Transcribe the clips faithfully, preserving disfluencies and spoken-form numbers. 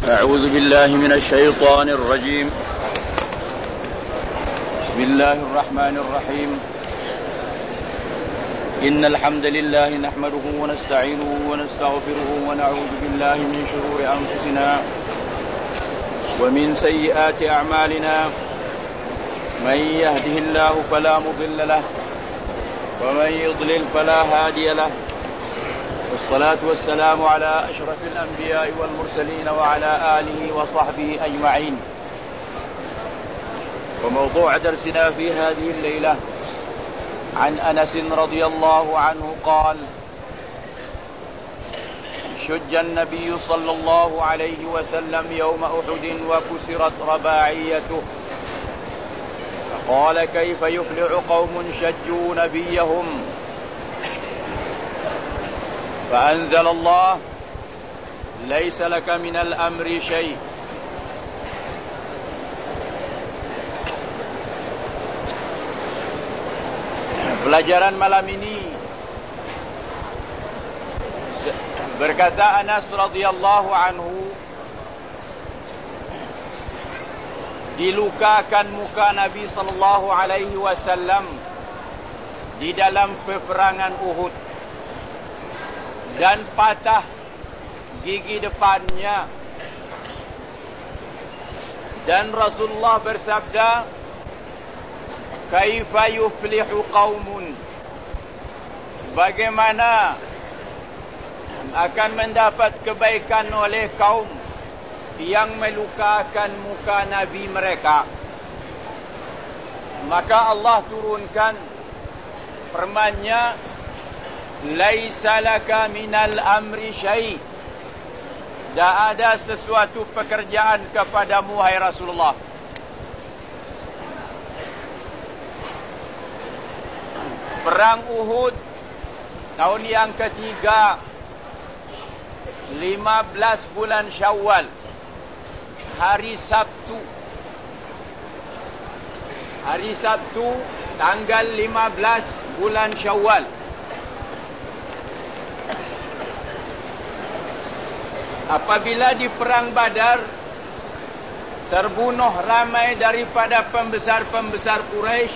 أعوذ بالله من الشيطان الرجيم. بسم الله الرحمن الرحيم. إن الحمد لله نحمده ونستعينه ونستغفره ونعوذ بالله من شرور أنفسنا ومن سيئات أعمالنا. من يهده الله فلا مضل له ومن يضلل فلا هادي له. والصلاة والسلام على أشرف الأنبياء والمرسلين وعلى آله وصحبه أجمعين. وموضوع درسنا في هذه الليلة عن أنس رضي الله عنه قال: شج النبي صلى الله عليه وسلم يوم أحد وكسرت رباعيته، فقال: كيف يفلح قوم شجوا نبيهم؟ فأنزل الله: ليس لك من الأمر شيء. Pelajaran malam ini, berkata Anas radhiyallahu anhu, dilukakan muka Nabi sallallahu alaihi wasallam di dalam peperangan Uhud dan patah gigi depannya, dan Rasulullah bersabda, kaifa yuflihu qaumun, bagaimana akan mendapat kebaikan oleh kaum yang melukakan muka Nabi mereka. Maka Allah turunkan firman-Nya, laisa laka minal amri syai', tak ada sesuatu pekerjaan kepadamu wahai Rasulullah. Perang Uhud tahun yang ketiga, lima belas bulan Syawal, hari Sabtu. Hari Sabtu tanggal lima belas bulan Syawal. Apabila di perang Badar terbunuh ramai daripada pembesar-pembesar Quraisy,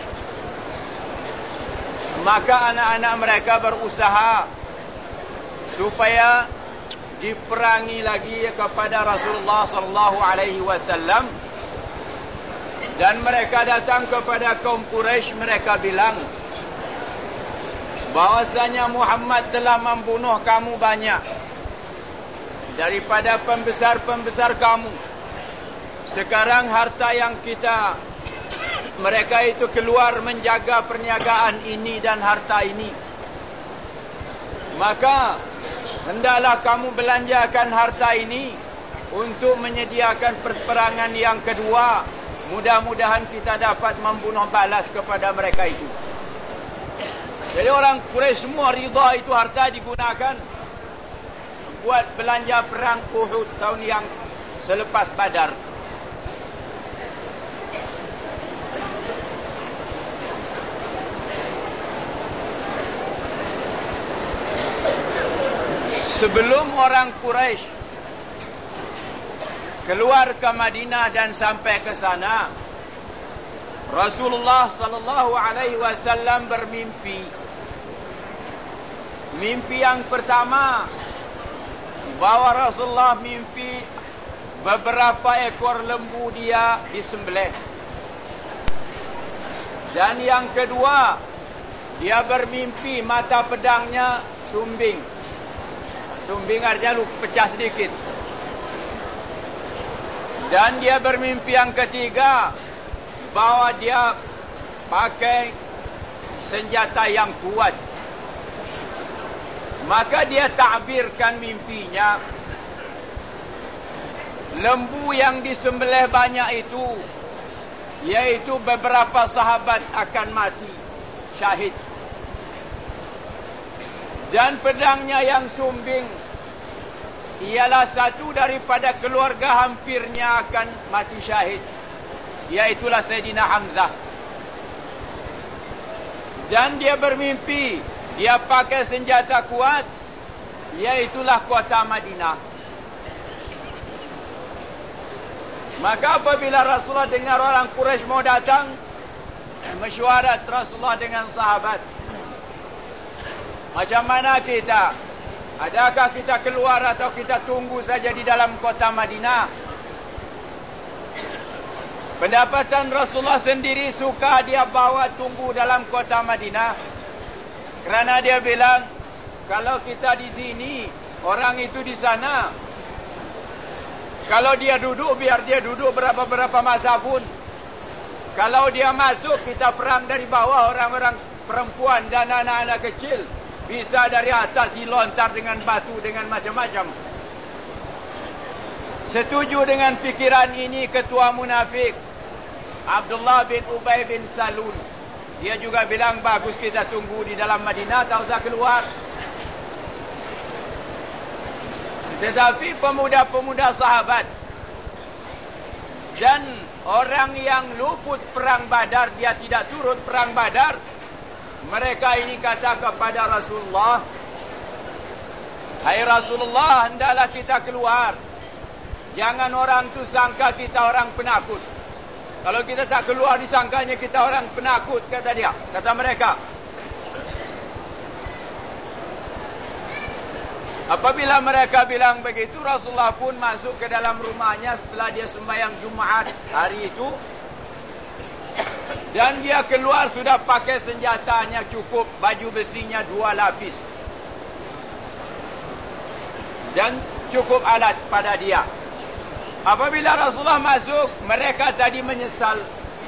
maka anak-anak mereka berusaha supaya diperangi lagi kepada Rasulullah sallallahu alaihi wasallam, dan mereka datang kepada kaum Quraisy. Mereka bilang bahwasanya Muhammad telah membunuh kamu banyak daripada pembesar-pembesar kamu. Sekarang harta yang kita, mereka itu keluar menjaga perniagaan ini dan harta ini, maka hendaklah kamu belanjakan harta ini untuk menyediakan peperangan yang kedua. Mudah-mudahan kita dapat membunuh balas kepada mereka itu. Jadi orang Quraisy semua ridha itu harta digunakan buat belanja perang Uhud tahun yang selepas Badar. Sebelum orang Quraisy keluar ke Madinah dan sampai ke sana, Rasulullah sallallahu alaihi wasallam bermimpi. Mimpi yang pertama, bahwa Rasulullah mimpi beberapa ekor lembu dia disembelih. Dan yang kedua, dia bermimpi mata pedangnya sumbing. Sumbing artinya pecah sedikit. Dan dia bermimpi yang ketiga, bahwa dia pakai senjata yang kuat. Maka dia takbirkan mimpinya, lembu yang disembelih banyak itu, yaitu beberapa sahabat akan mati syahid, dan pedangnya yang sumbing ialah satu daripada keluarga hampirnya akan mati syahid, iaitulah Sayyidina Hamzah. Dan dia bermimpi dia pakai senjata kuat, iaitulah kota Madinah. Maka apabila Rasulullah dengar orang Quraisy mau datang, mesyuarat Rasulullah dengan sahabat, macam mana kita? Adakah kita keluar atau kita tunggu saja di dalam kota Madinah? Pendapatan Rasulullah sendiri suka dia bawa tunggu dalam kota Madinah. Kerana dia bilang, kalau kita di sini, orang itu di sana. Kalau dia duduk, biar dia duduk berapa-berapa masa pun. Kalau dia masuk, kita perang dari bawah, orang-orang perempuan dan anak-anak kecil. Bisa dari atas dilontar dengan batu, dengan macam-macam. Setuju dengan fikiran ini ketua munafik, Abdullah bin Ubay bin Salul. Dia juga bilang, bagus kita tunggu di dalam Madinah, tak usah keluar. Tetapi pemuda-pemuda sahabat dan orang yang luput perang Badar, dia tidak turut perang Badar, mereka ini kata kepada Rasulullah, hai Rasulullah, hendaklah kita keluar. Jangan orang tu sangka kita orang penakut. Kalau kita tak keluar, disangkanya kita orang penakut, kata dia, kata mereka. Apabila mereka bilang begitu, Rasulullah pun masuk ke dalam rumahnya setelah dia sembahyang Jumaat hari itu. Dan dia keluar sudah pakai senjatanya cukup, baju besinya dua lapis. Dan cukup alat pada dia. Apabila Rasulullah masuk, mereka tadi menyesal.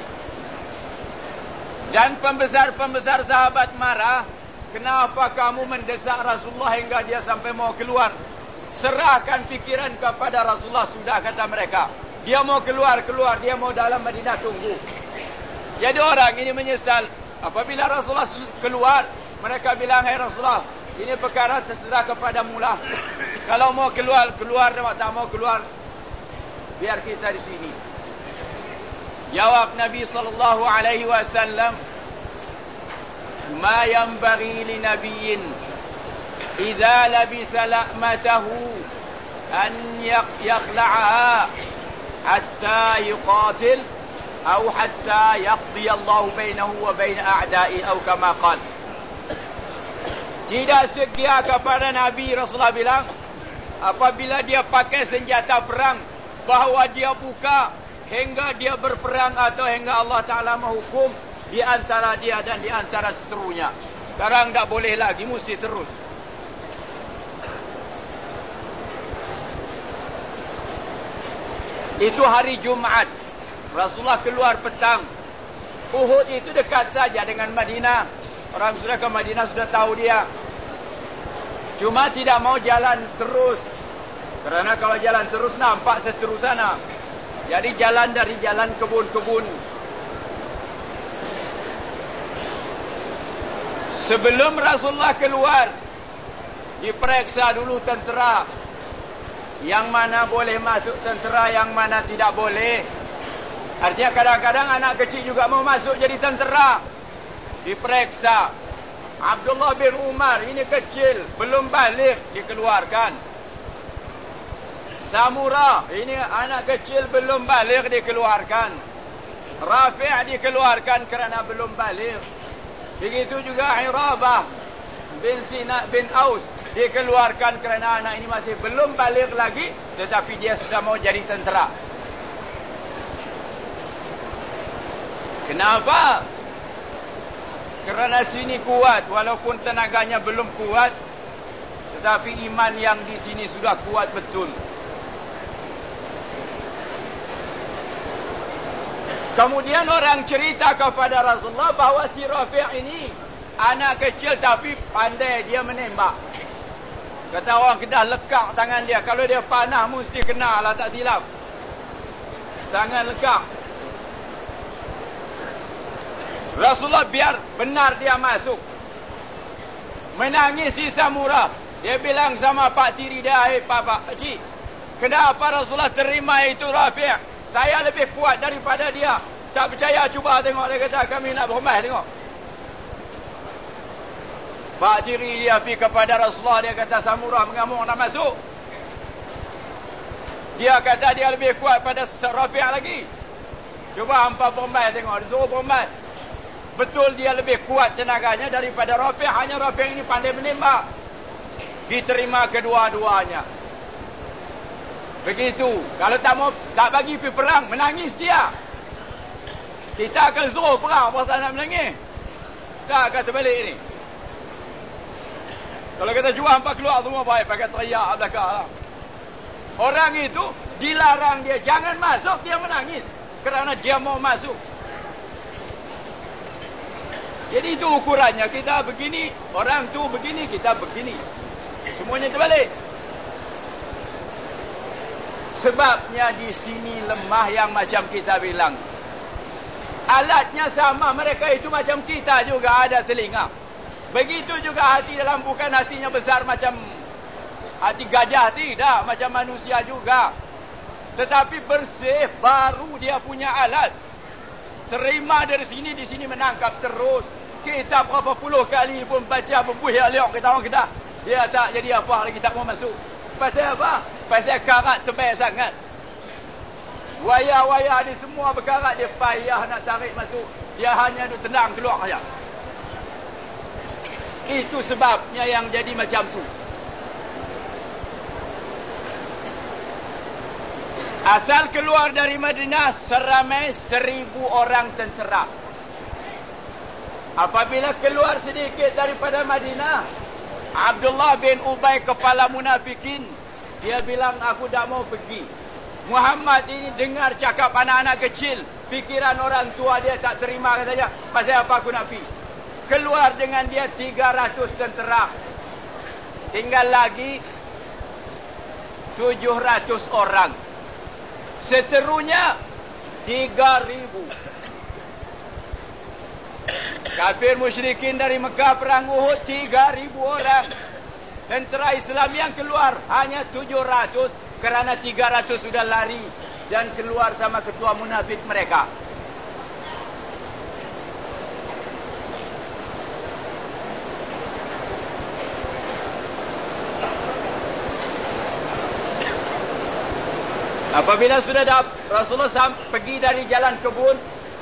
Dan pembesar-pembesar sahabat marah. Kenapa kamu mendesak Rasulullah hingga dia sampai mau keluar? Serahkan fikiran kepada Rasulullah sudah, kata mereka. Dia mau keluar, keluar. Dia mau dalam Madinah, tunggu. Jadi orang ini menyesal. Apabila Rasulullah keluar, mereka bilang, hai Rasulullah, ini perkara terserah kepada mula. Kalau mau keluar, keluar. Tak mau keluar, biar kita di sini. Jawab Nabi sallallahu alaihi wasallam, ما ينبغي لنبي إذا لبس لأمته أن يخلعها حتى يقاتل أو حتى يقضي الله بينه وبين أعدائه أو كما قال. Tidak sedia kepada Nabi, Rasulullah bilang, apabila dia pakai senjata perang, bahawa dia buka hingga dia berperang atau hingga Allah Ta'ala menghukum di antara dia dan di antara seterunya. Sekarang tak boleh lagi, mesti terus. Itu hari Jumaat. Rasulullah keluar petang. Uhud itu dekat saja dengan Madinah. Orang sudah ke Madinah sudah tahu dia. Cuma tidak mau jalan terus. Kerana kalau jalan terus nampak seteru sana. Jadi jalan dari jalan kebun-kebun. Sebelum Rasulullah keluar, diperiksa dulu tentera. Yang mana boleh masuk tentera, yang mana tidak boleh. Artinya kadang-kadang anak kecil juga mau masuk jadi tentera. Diperiksa. Abdullah bin Umar, ini kecil, belum balik, dikeluarkan. Samura, ini anak kecil, belum balik, dikeluarkan. Rafi' dikeluarkan kerana belum balik. Begitu juga Irabah bin Sina bin Aus dikeluarkan kerana anak ini masih belum balik lagi, tetapi dia sudah mau jadi tentera. Kenapa? Kerana sini kuat, walaupun tenaganya belum kuat, tetapi iman yang di sini sudah kuat betul. Kemudian orang cerita kepada Rasulullah bahawa si Rafi' ini anak kecil tapi pandai dia menembak. Kata orang Kedah, lekak tangan dia. Kalau dia panah mesti kena lah, tak silap. Tangan lekak. Rasulullah biar benar dia masuk. Menangis si Samura. Dia bilang sama pak tiri dia, hai pak pak cik, kenapa Rasulullah terima itu Rafi'? Saya lebih kuat daripada dia. Tak percaya, cuba tengok. Dia kata, kami nak berhormat, tengok. Pak tiri dia pergi kepada Rasulullah. Dia kata, Samurah mengamuk nak masuk. Dia kata dia lebih kuat pada Rafi' lagi. Cuba hampa Bombay tengok, dia suruh Bombay. Betul dia lebih kuat tenaganya daripada Rafi', hanya Rafi' ini pandai menembak. Diterima kedua-duanya. Begitu. Kalau tak mau, tak bagi pergi perang, menangis dia. Kita akan suruh perang, pasal nak menangis. Tak kata balik ni. Kalau kita jual hampa keluar semua baik, pakai teriak belakang lah. Orang itu dilarang dia jangan masuk, dia menangis kerana dia mau masuk. Jadi itu ukurannya. Kita begini, orang tu begini, kita begini. Semuanya terbalik. Sebabnya di sini lemah yang macam kita bilang. Alatnya sama, mereka itu macam kita juga ada telinga. Begitu juga hati dalam, bukan hatinya besar macam hati gajah, tidak, macam manusia juga. Tetapi bersih, baru dia punya alat. Terima dari sini, di sini menangkap terus. Kita berapa puluh kali pun baca berbuih aliok kita orang kita. Dia tak jadi apa lagi, tak mau masuk. Pasal apa? Pasal karat tebal sangat. Wayar-wayar ni semua berkarat, dia payah nak tarik masuk. Dia hanya duk tenang keluar saja. Itu sebabnya yang jadi macam tu. Asal keluar dari Madinah seramai seribu orang tentera. Apabila keluar sedikit daripada Madinah, Abdullah bin Ubay, kepala munafikin, dia bilang, aku tak mau pergi. Muhammad ini dengar cakap anak-anak kecil, fikiran orang tua dia tak terima, katanya, pasal apa aku nak pergi? Keluar dengan dia tiga ratus tentera. Tinggal lagi tujuh ratus orang. Seterunya tiga ribu. Kafir musyrikin dari Mekah perang Uhud tiga ribu orang. Tentera Islam yang keluar hanya tujuh ratus, kerana tiga ratus sudah lari dan keluar sama ketua munafik mereka. Apabila sudah dah Rasulullah pergi dari jalan kebun,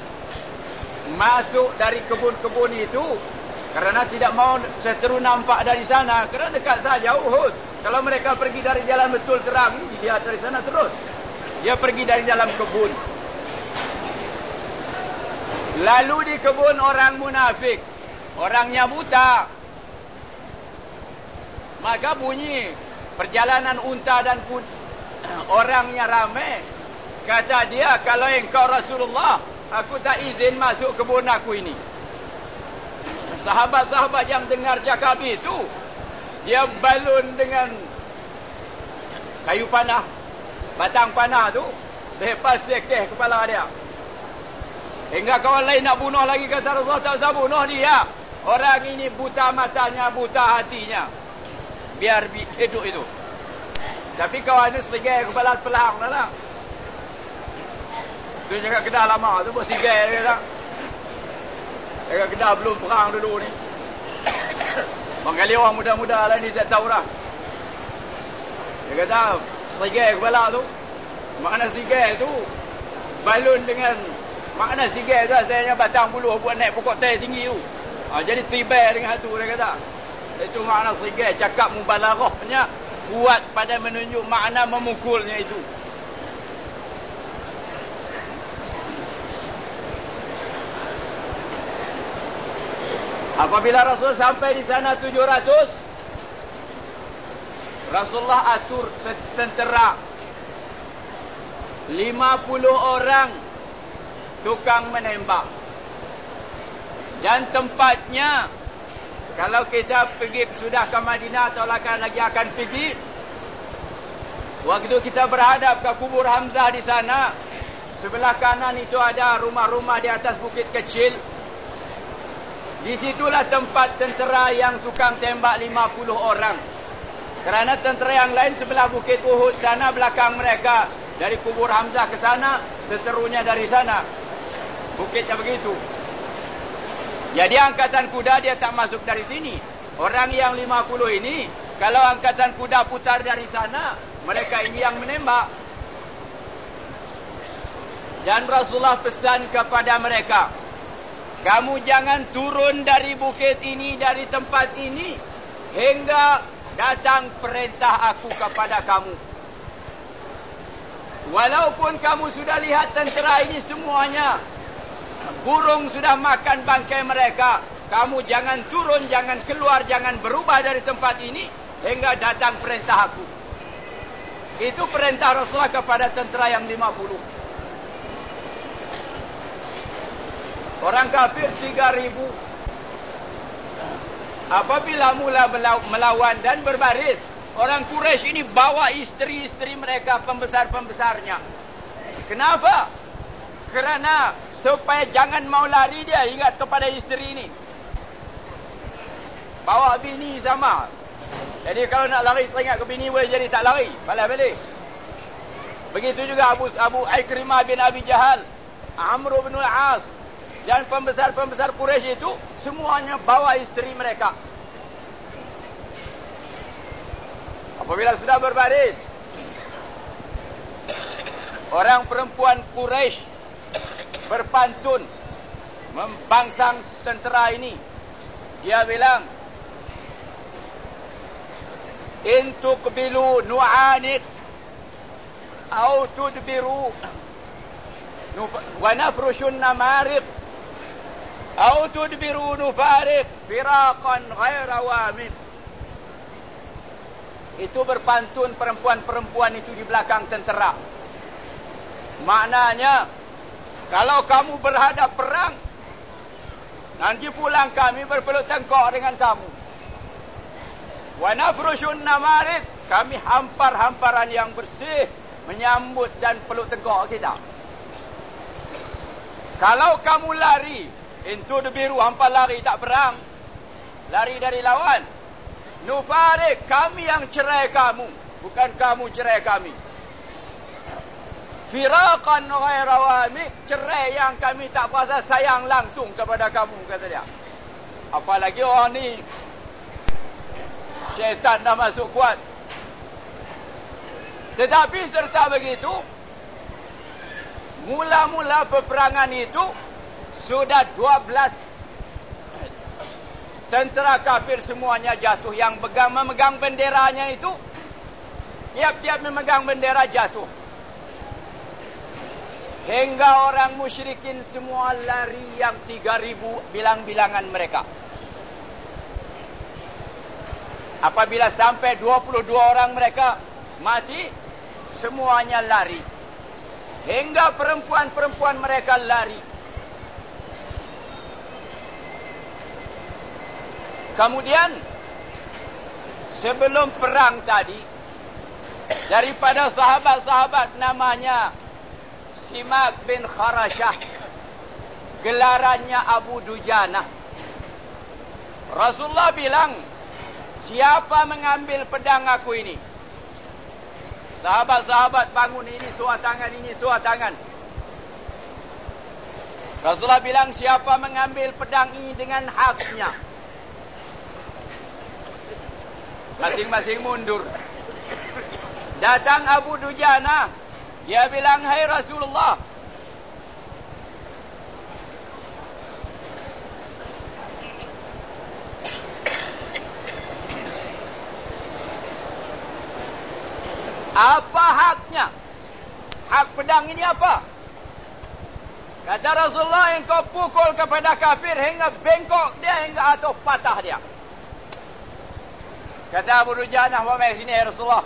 masuk dari kebun-kebun itu, kerana tidak mau seteru nampak dari sana, kerana dekat saja Uhud. Kalau mereka pergi dari jalan betul terang, dia dari sana terus. Dia pergi dari dalam kebun. Lalu di kebun orang munafik, orangnya buta. Maka bunyi perjalanan unta dan kuda. Orangnya ramai. Kata dia, kalau engkau Rasulullah, aku tak izin masuk kebun aku ini. Sahabat-sahabat yang dengar cakap itu, dia balun dengan kayu panah, batang panah tu, lepas sekeh kepala dia. Hingga kawan lain nak bunuh lagi, kata Rasulullah, tak usah bunuh dia. Orang ini buta matanya, buta hatinya. Biar hidup itu. Tapi kawan ni segai kepala pelang dah lah. Tu jaga Kedah lama tu buat segai dia tak. Jaga Kedah belum perang dulu ni. Mengkali orang muda-muda lah ni tak tahu dah. Dia kata segai kepala tu. Makna segai tu balun dengan makna segai tu asalnya batang buluh buat naik pokok teh tinggi tu. Ha, jadi tibai dengan tu dia kata. Itu makna segai, cakap mubalaghahnya kuat pada menunjuk makna memukulnya itu. Apabila Rasul sampai di sana tujuh ratus, Rasulullah atur tentera lima puluh orang tukang menembak. Dan tempatnya, kalau kita pergi sudah ke Madinah atau lagi akan pergi, waktu kita berhadap ke kubur Hamzah di sana, sebelah kanan itu ada rumah-rumah di atas bukit kecil. Disitulah tempat tentera yang tukang tembak lima puluh orang. Kerana tentera yang lain sebelah bukit Uhud sana, belakang mereka. Dari kubur Hamzah ke sana, seterunya dari sana. Bukitnya begitu. Jadi angkatan kuda dia tak masuk dari sini. Orang yang lima puluh ini, kalau angkatan kuda putar dari sana, mereka ini yang menembak. Dan Rasulullah pesan kepada mereka, kamu jangan turun dari bukit ini, dari tempat ini, hingga datang perintah aku kepada kamu. Walaupun kamu sudah lihat tentera ini semuanya, burung sudah makan bangkai mereka, kamu jangan turun, jangan keluar, jangan berubah dari tempat ini, hingga datang perintah aku. Itu perintah Rasulullah kepada tentera yang lima puluh. Orang kafir tiga ribu. Apabila mula melawan dan berbaris, orang Quraisy ini bawa isteri-isteri mereka, pembesar-pembesarnya. Kenapa? Kerana supaya jangan mau lari, dia ingat kepada isteri ini. Bawa bini sama. Jadi kalau nak lari teringat ke bini, boleh jadi tak lari. Balas balik. Begitu juga Abu Abu Ikrimah bin Abi Jahal, Amr bin Al-As, dan pembesar-pembesar Quraisy itu semuanya bawa isteri mereka. Apabila sudah berbaris, orang perempuan Quraisy berpantun membangsang tentera ini. Dia bilang, in tuqbilu nu'anik au tudbiru wa nafrushun namarik au tudbiru nufarik firaqan ghaira wamin. Itu berpantun perempuan-perempuan itu di belakang tentera. Maknanya, kalau kamu berhadap perang, nanti pulang kami berpeluk tengkok dengan kamu. Wa nafrushun namarik, kami hampar-hamparan yang bersih menyambut dan peluk tengkok kita. Kalau kamu lari, itu debiru, hampar lari tak perang, lari dari lawan, nufarik, kami yang cerai kamu, bukan kamu cerai kami. Firaqan ghaira wamik, cerai yang kami tak kuasa sayang langsung kepada kamu, kata dia. Apalagi orang ni syaitan dah masuk kuat. Tetapi serta begitu, mula-mula peperangan itu sudah dua belas tentera kafir semuanya jatuh. Yang pegang memegang benderanya itu, tiap-tiap memegang bendera jatuh. Hingga orang musyrikin semua lari yang tiga ribu bilang-bilangan mereka. Apabila sampai dua puluh dua orang mereka mati, semuanya lari. Hingga perempuan-perempuan mereka lari. Kemudian, sebelum perang tadi, daripada sahabat-sahabat namanya Simak bin Kharashah, gelarannya Abu Dujanah. Rasulullah bilang, siapa mengambil pedang aku ini? Sahabat-sahabat bangun, ini suat tangan, ini suat tangan. Rasulullah bilang, siapa mengambil pedang ini dengan haknya? Masing-masing mundur. Datang Abu Dujanah, dia bilang, hai Rasulullah, apa haknya? Hak pedang ini apa? Kata Rasulullah, engkau pukul kepada kafir hingga bengkok dia, hingga atau patah dia. Kata Abu Dujanah, bawa sini ya Rasulullah.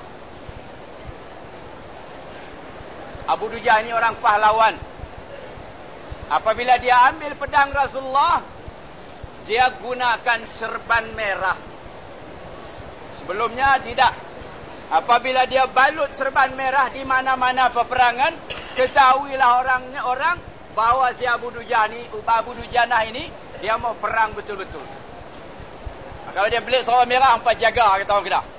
Abu Dujanah ini orang pahlawan. Apabila dia ambil pedang Rasulullah, dia gunakan serban merah. Sebelumnya tidak. Apabila dia balut serban merah di mana-mana peperangan, ketahuilah orangnya orang bahawa si Abu Dujanah, Abu Dujanah ini dia mau perang betul-betul. Kalau dia belit serban merah, hampa jaga, kata orang Kedah.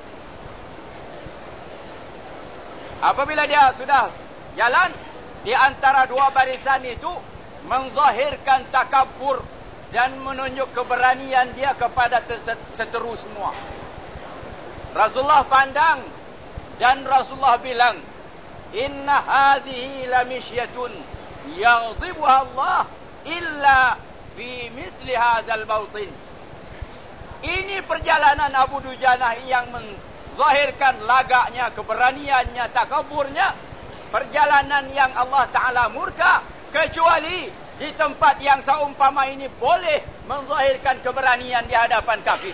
Apabila dia sudah jalan di antara dua barisan itu, menzahirkan takabur dan menunjuk keberanian dia kepada seteru semua. Rasulullah pandang dan Rasulullah bilang, inna hadhihi lamisyatun yaghdibuha Allah illa fi misli hadzal mautin. Ini perjalanan Abu Dujanah yang menzahirkan lagaknya, keberaniannya, takaburnya. Perjalanan yang Allah Ta'ala murka, kecuali di tempat yang seumpama ini boleh menzahirkan keberanian di hadapan kafir.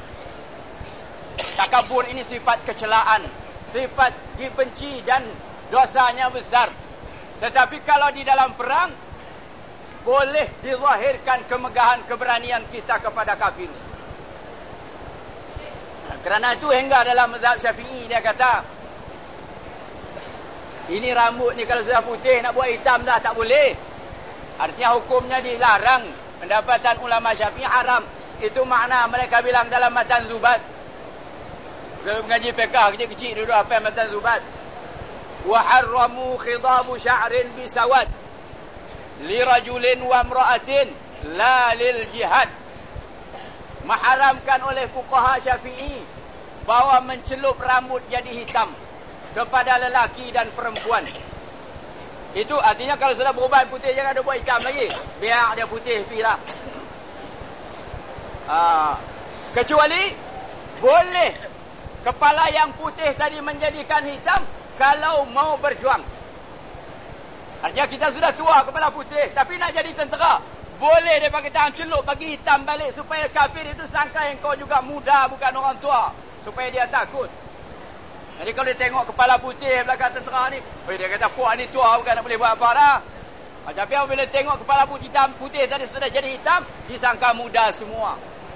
Takabur ini sifat kecelaan, sifat dibenci dan dosanya besar. Tetapi kalau di dalam perang, boleh dizahirkan kemegahan keberanian kita kepada kafir. Kerana itu hingga dalam mazhab Syafi'i dia kata, ini rambut ni kalau sudah putih nak buat hitam dah tak boleh. Artinya hukumnya dilarang. Pendapatan ulama Syafi'i haram. Itu makna mereka bilang dalam Matan Zubat. Kalau mengaji fiqh kecil-kecil dulu apa Matan Zubat. Wa harramu khidabu sya'rin bisawad li rajulin wa imra'atin la lil jihad. Mengharamkan oleh fuqaha Syafi'i bahawa mencelup rambut jadi hitam kepada lelaki dan perempuan. Itu artinya kalau sudah beruban putih jangan ada buat hitam lagi. Biar dia putih pirah. Ah, kecuali boleh kepala yang putih tadi menjadikan hitam kalau mau berjuang. Artinya kita sudah tua kepala putih tapi nak jadi tentera. Boleh dia pakai tangan celup bagi hitam balik supaya kafir itu sangka engkau juga muda bukan orang tua. Supaya dia takut. Jadi kalau dia tengok kepala putih belakang tentera ni, oh dia kata puak ni tua bukan nak boleh buat apa dah. Tapi apabila tengok kepala putih hitam putih tadi sudah jadi hitam, disangka muda semua.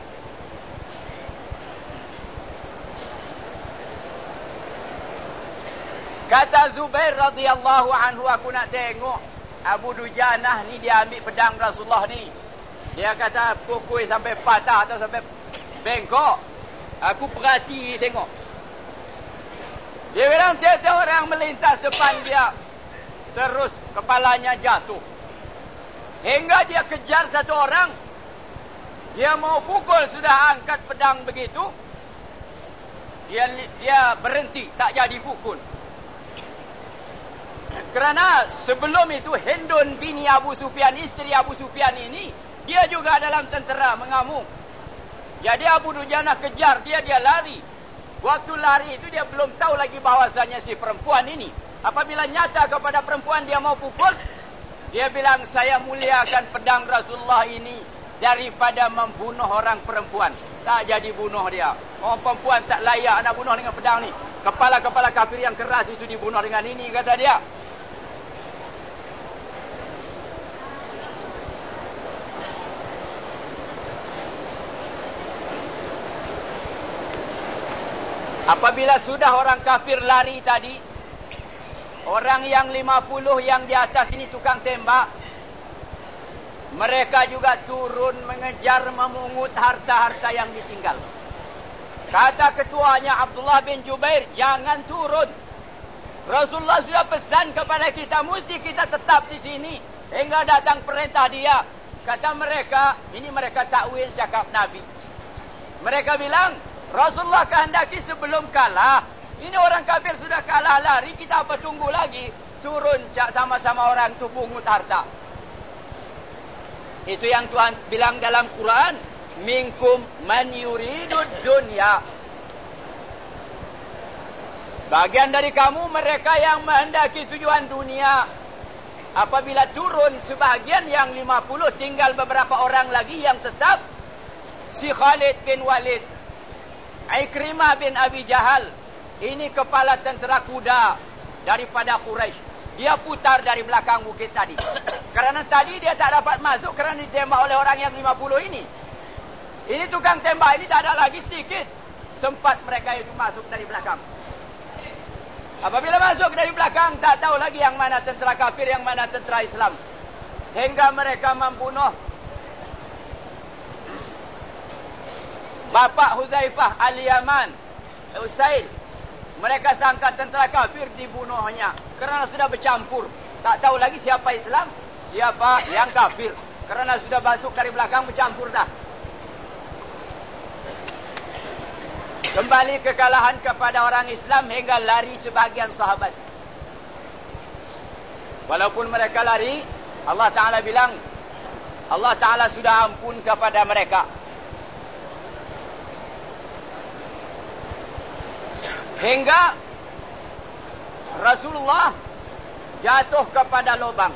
Kata Zubair radhiyallahu anhu, aku nak tengok Abu Dujanah ni dia ambil pedang Rasulullah ni. Dia kata pukul sampai patah atau sampai bengkok. Aku perhati tengok. Dia bilang tiada orang melintas depan dia. Terus kepalanya jatuh. Hingga dia kejar satu orang. Dia mau pukul sudah angkat pedang begitu. Dia dia berhenti tak jadi pukul. Kerana sebelum itu Hindun bini Abu Sufyan, isteri Abu Sufyan ini, dia juga dalam tentera mengamuk. Jadi Abu Dujanah kejar dia, dia lari. Waktu lari itu dia belum tahu lagi bahawasanya si perempuan ini. Apabila nyata kepada perempuan dia mau pukul, dia bilang saya muliakan pedang Rasulullah ini daripada membunuh orang perempuan. Tak jadi bunuh dia. Orang perempuan tak layak nak bunuh dengan pedang ni. Kepala-kepala kafir yang keras itu dibunuh dengan ini, kata dia. Apabila sudah orang kafir lari tadi, orang yang lima puluh yang di atas ini tukang tembak, mereka juga turun mengejar memungut harta-harta yang ditinggal. Kata ketuanya Abdullah bin Jubair, jangan turun. Rasulullah sudah pesan kepada kita, mesti kita tetap di sini hingga datang perintah dia. Kata mereka, ini mereka takwil cakap Nabi. Mereka bilang, Rasulullah kehendaki sebelum kalah. Ini orang kafir sudah kalah lari, kita apa tunggu lagi? Turun cak sama-sama orang tu pungut harta. Itu yang Tuhan bilang dalam Quran, minkum man yuridud dunya. Bagian dari kamu mereka yang menghendaki tujuan dunia. Apabila turun sebahagian yang lima puluh, tinggal beberapa orang lagi yang tetap. Si Khalid bin Walid, Ikrimah bin Abi Jahal, ini kepala tentera kuda daripada Quraisy. Dia putar dari belakang bukit tadi. Kerana tadi dia tak dapat masuk kerana ditembak oleh orang yang lima puluh ini. Ini tukang tembak ini tak ada lagi sedikit. Sempat mereka itu masuk dari belakang. Apabila masuk dari belakang, tak tahu lagi yang mana tentera kafir, yang mana tentera Islam. Hingga mereka membunuh Bapak Huzaifah Al-Yaman, Usaid. Mereka sangka tentera kafir, dibunuhnya. Kerana sudah bercampur. Tak tahu lagi siapa Islam, siapa yang kafir. Kerana sudah masuk dari belakang, bercampur dah. Kembali kekalahan kepada orang Islam hingga lari sebahagian sahabat. Walaupun mereka lari, Allah Ta'ala bilang, Allah Ta'ala sudah ampun kepada mereka. Hingga Rasulullah jatuh kepada lubang.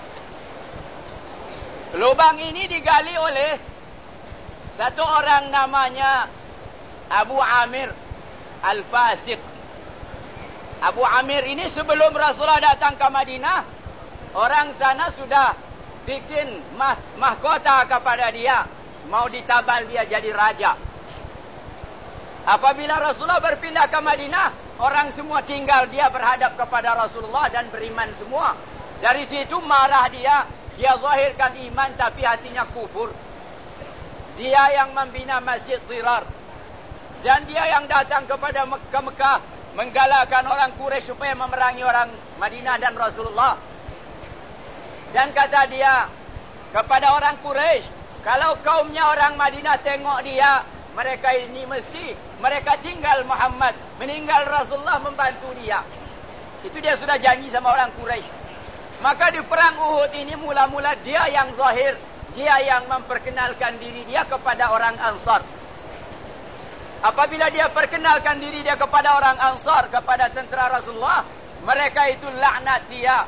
Lubang ini digali oleh satu orang namanya Abu Amir Al-Fasiq. Abu Amir ini sebelum Rasulullah datang ke Madinah, orang sana sudah bikin mah mahkota kepada dia, mau ditabal dia jadi raja. Apabila Rasulullah berpindah ke Madinah, orang semua tinggal, dia berhadap kepada Rasulullah dan beriman semua. Dari situ marah dia, dia zahirkan iman tapi hatinya kufur. Dia yang membina Masjid Dirar, dan dia yang datang kepada Mekah, Mekah menggalakkan orang Quraisy supaya memerangi orang Madinah dan Rasulullah. Dan kata dia kepada orang Quraisy, kalau kaumnya orang Madinah tengok dia, mereka ini mesti mereka tinggal Muhammad, meninggal Rasulullah, membantu dia. Itu dia sudah janji sama orang Quraisy. Maka di perang Uhud ini mula-mula dia yang zahir, dia yang memperkenalkan diri dia kepada orang Ansar. Apabila dia perkenalkan diri dia kepada orang Ansar, kepada tentera Rasulullah, mereka itu laknat dia.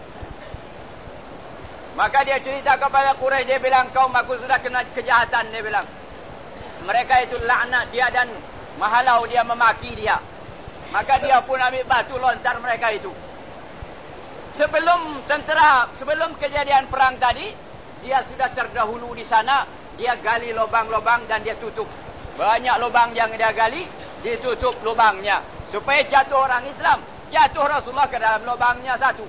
Maka dia cerita kepada Quraisy, dia bilang, kaum aku sudah kena kejahatan, dia bilang. Mereka itu laknat dia dan mahalau dia, memaki dia. Maka dia pun ambil batu lontar mereka itu. Sebelum tentera, sebelum kejadian perang tadi, dia sudah terdahulu di sana, dia gali lubang-lubang dan dia tutup. Banyak lubang yang dia gali, ditutup lubangnya. Supaya jatuh orang Islam, jatuh Rasulullah ke dalam lubangnya satu.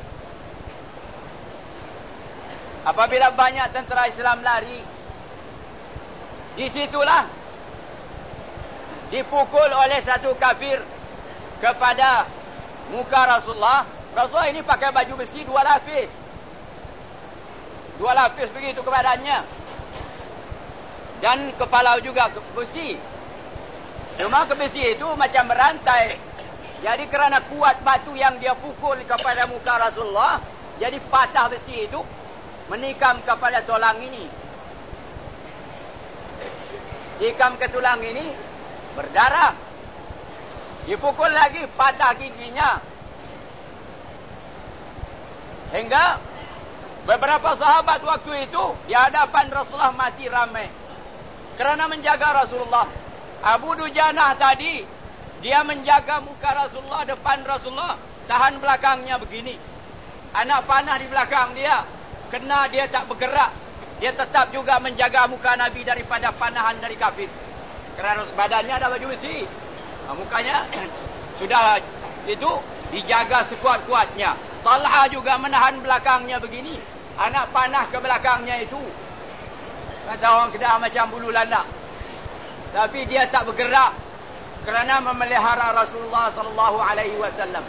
Apabila banyak tentera Islam lari, disitulah dipukul oleh satu kafir kepada muka Rasulullah. Rasulullah ini pakai baju besi dua lapis. Dua lapis begitu ke badannya. Dan kepala juga ke besi. Cuma ke besi itu macam berantai. Jadi kerana kuat batu yang dia pukul kepada muka Rasulullah, jadi patah besi itu, menikam kepada tulang ini. Tikam ke tulang ini, berdarah. Dipukul lagi, patah giginya. Hingga beberapa sahabat waktu itu di hadapan Rasulullah mati ramai. Kerana menjaga Rasulullah. Abu Dujanah tadi, dia menjaga muka Rasulullah, depan Rasulullah, tahan belakangnya begini. Anak panah di belakang dia, kena dia tak bergerak. Dia tetap juga menjaga muka Nabi daripada panahan dari kafir. Kerana badannya ada baju besi, mukanya sudah itu dijaga sekuat-kuatnya. Talha juga menahan belakangnya begini. Anak panah ke belakangnya itu, kata orang Kedah macam bulu landak. Tapi dia tak bergerak kerana memelihara Rasulullah sallallahu alaihi wasallam.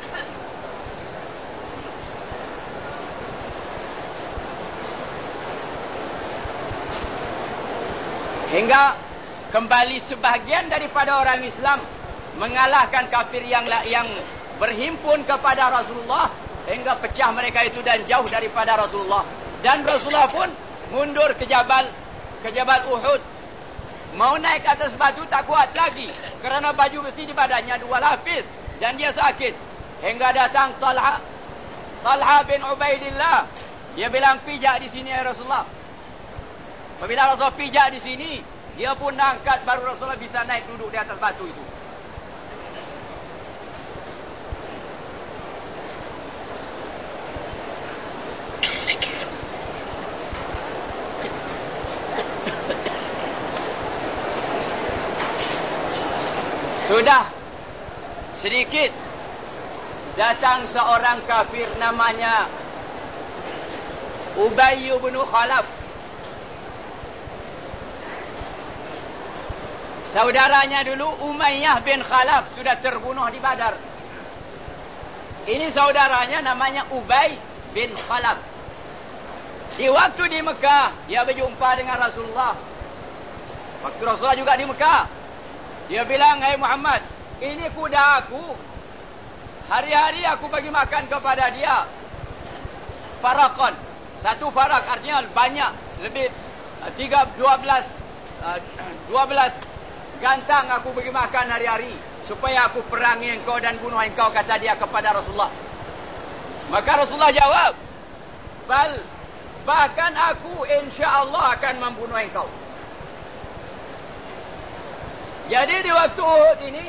Hingga kembali sebahagian daripada orang Islam mengalahkan kafir yang yang berhimpun kepada Rasulullah, hingga pecah mereka itu dan jauh daripada Rasulullah. Dan Rasulullah pun mundur ke Jabal ke Jabal Uhud. Mau naik atas batu tak kuat lagi kerana baju besi di badannya dua lapis dan dia sakit. Hingga datang Talha Talha bin Ubaidillah. Dia bilang, pijak di sini ya Rasulullah. Apabila Rasulullah pijak di sini, dia pun angkat, baru Rasulullah bisa naik duduk di atas batu itu. Sudah sedikit datang seorang kafir namanya Ubay bin Khalaf. Saudaranya dulu Umayyah bin Khalaf sudah terbunuh di Badar. Ini saudaranya namanya Ubay bin Khalaf. Di waktu di Mekah, dia berjumpa dengan Rasulullah. Waktu Rasulullah juga di Mekah, dia bilang, hai Muhammad, ini kuda aku. Hari-hari aku bagi makan kepada dia. faraqan. Satu farak artinya banyak, lebih tiga, dua belas, dua belas gantang aku bagi makan hari-hari, supaya aku perangi engkau dan bunuh engkau, kata dia kepada Rasulullah. Maka Rasulullah jawab, bal, bahkan aku insya-Allah akan membunuh engkau. Jadi di waktu Uhud ini,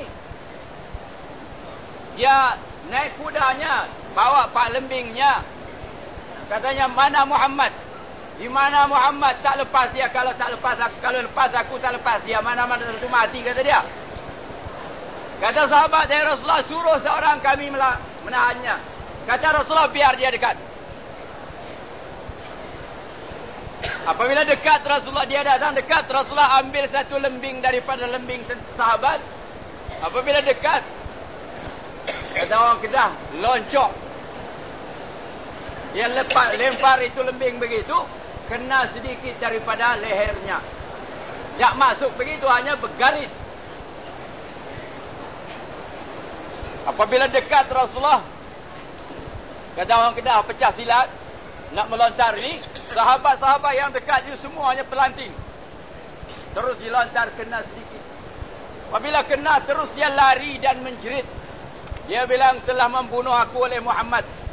dia naik kudanya, bawa pak lembingnya. Katanya, mana Muhammad? Di mana Muhammad? Tak lepas dia. Kalau tak lepas aku, kalau lepas aku tak lepas dia. Mana-mana tentu mati, kata dia. Kata sahabat, ya Rasulullah, suruh seorang kami menahannya. Kata Rasulullah, biar dia dekat. Apabila dekat Rasulullah, dia datang dekat, Rasulullah ambil satu lembing daripada lembing sahabat. Apabila dekat, kata orang Kedah, loncok. Dia lepas, lempar itu lembing begitu, kena sedikit daripada lehernya. Tak masuk begitu, hanya bergaris. Apabila dekat Rasulullah, kata orang Kedah, pecah silat, nak melontar ini, sahabat-sahabat yang dekat itu semuanya pelanting. Terus dilontar, kena sedikit. Apabila kena, terus dia lari dan menjerit. Dia bilang, telah membunuh aku oleh Muhammad.